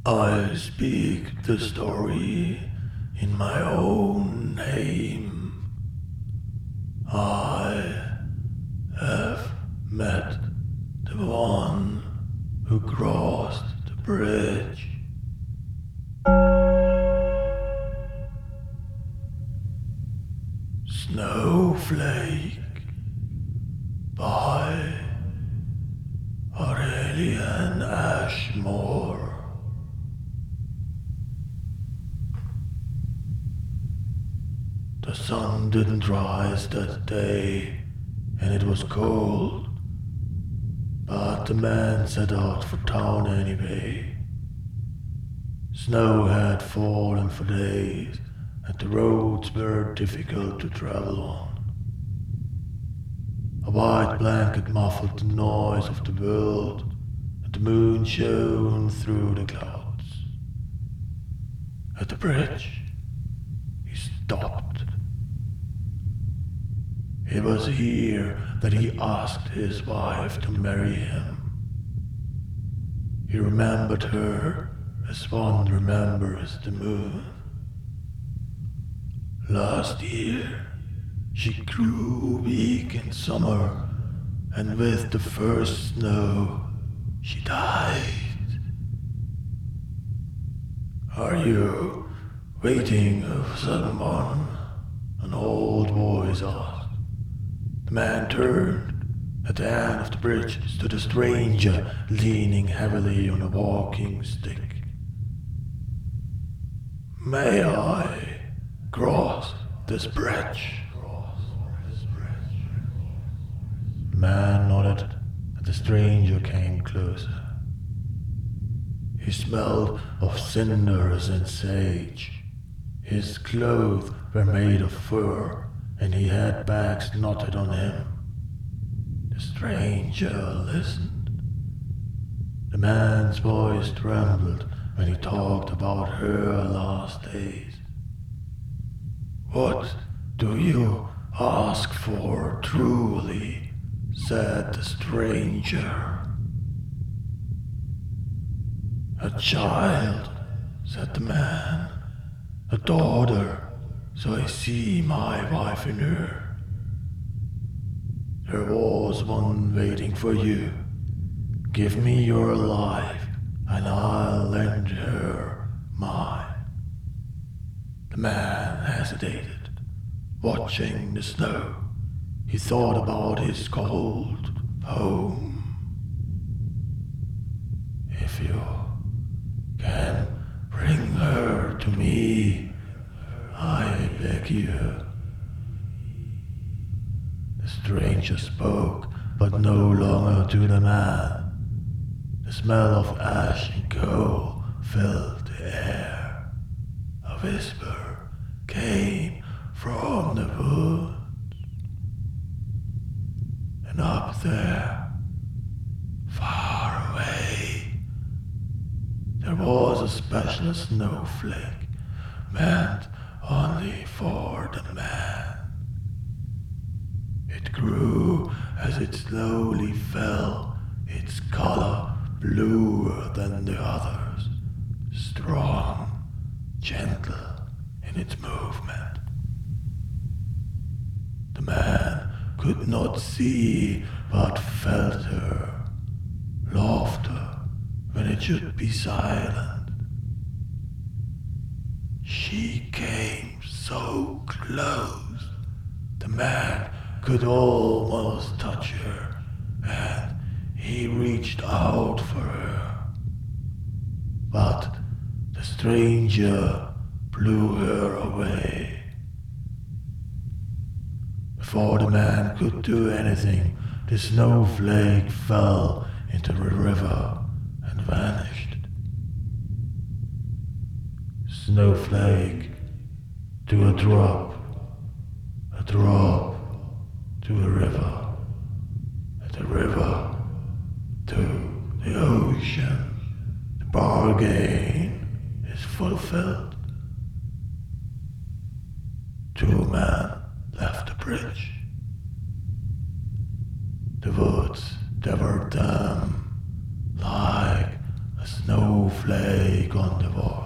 I speak the story in my own name. I have met the one who crossed the bridge. Snowflake by Aurelian Ashmore. The sun didn't rise that day, and it was cold, but the man set out for town anyway. Snow had fallen for days, and the roads were difficult to travel on. A white blanket muffled the noise of the world, and the moon shone through the clouds. At the bridge, he stopped. It was here that he asked his wife to marry him. He remembered her as one remembers the moon. Last year, she grew weak in summer, and with the first snow, she died. Are you waiting for someone? An old voice asked. The man turned. At the end of the bridge stood a stranger, leaning heavily on a walking stick. May I cross this bridge? The man nodded, and the stranger came closer. He smelled of cinders and sage. His clothes were made of fur, and he had bags knotted on him. The stranger listened. The man's voice trembled when he talked about her last days. What do you ask for truly? Said the stranger. A child, said the man. A daughter, so I see my wife in her. There was one waiting for you. Give me your life, and I'll lend her mine. The man hesitated, watching the snow. He thought about his cold home. If you can bring her to me, I beg you. The stranger spoke, but no longer to the man. The smell of ash and coal filled the air. A whisper came from the woods. And up there, far away, there was a special snowflake meant only for the man. It grew as it slowly fell, its color bluer than the others, strong, gentle in its movement. The man could not see but felt her laughter when it should be silent. She came so close, the man could almost touch her, and he reached out for her. But the stranger blew her away. Before the man could do anything, the snowflake fell into the river and vanished. Snowflake to a drop to a river, and a river to the ocean. The bargain is fulfilled. Two men left the bridge. The woods devoured them like a snowflake flake on the wall.